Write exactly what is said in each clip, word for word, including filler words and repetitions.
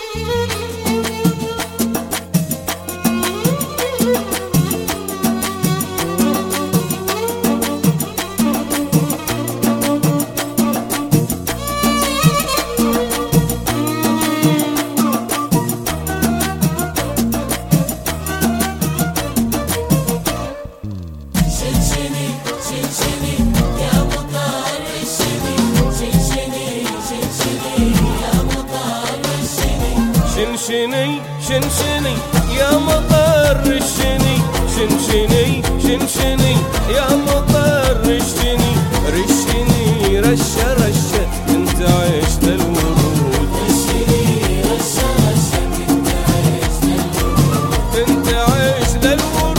شنشني شنشني يا مطر الشني، شنشني شنشني يا مطر الشني، رشني رشة رشة انت عيش للورود، رشني رشة رشة انت عيش للورود، انت عيش للورود.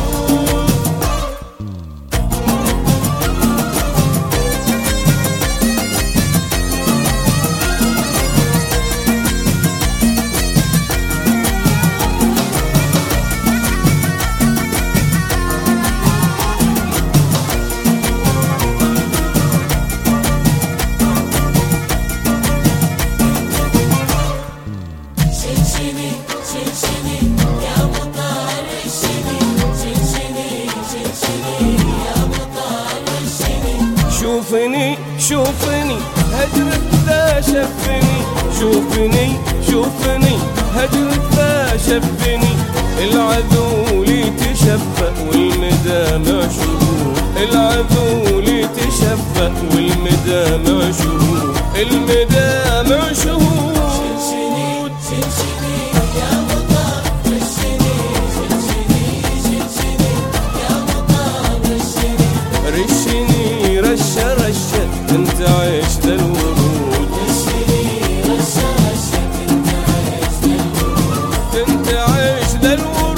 شوفني شوفني هجرك ذا شفني، شوفني شوفني هجرك ذا شفني، العذول تشفى والمدى مشهور، العذول تشفى والمدى مشهور، المدى مشهور. رشني رشة رشة انت عيش للورود، رشني رشة رشة انت عيش للورود، انت عيش للورود.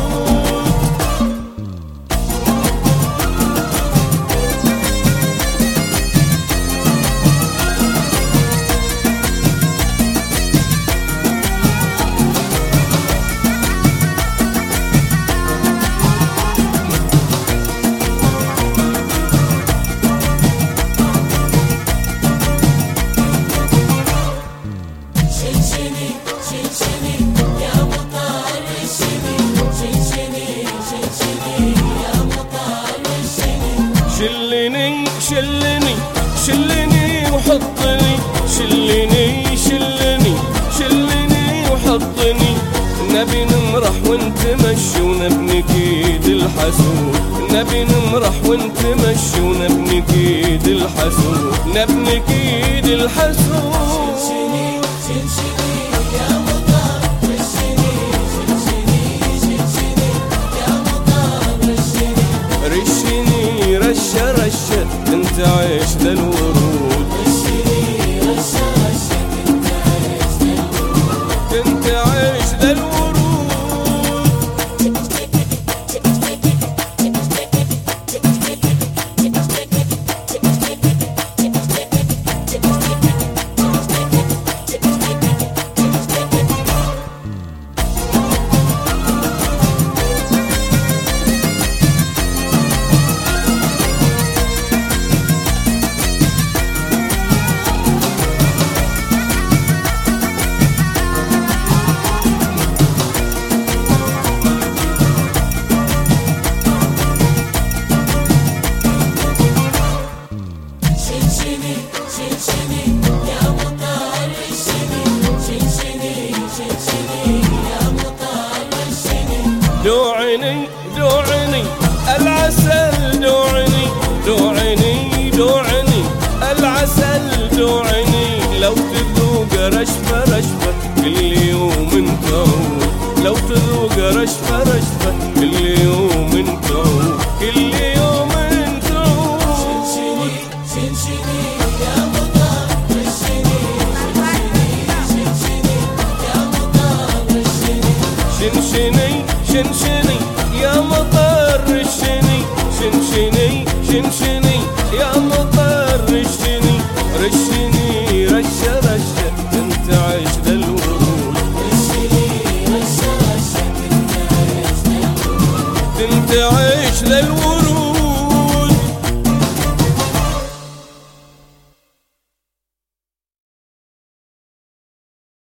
شلني شلني شلني وحطني، شلني شلني شلني وحطني، نبي نمرح وانت مشي ونبني كيد الحسود، نبي نمرح وانت مشي ونبني كيد الحسود، نبني كيد الحسود. شلشني شلشني يا مطر رشني، شلشني شلشني يا مطر رشني، رشني رشة رشة انت عيش للورود، رشني رشة رشة انت عيش للورود، انت عيش للورود. دوعني دوعني العسل، دوعني دوعني دوعني العسل، دوعني لو تذوق رشفة رشفة كل يوم تعود، لو تذوق رشفة رشفة كل يوم تعود، كل يوم تعود. شنشني شنشني يا مطر رشني، شنشني يا مطر رشني، شنشني شنشني يا مطر رشني، شنشني شنشني يا مطر رشني، رشني رشة رشة انت عيش للورود، رشني رشة رشة انت عيش للورود، انت عيش للورود.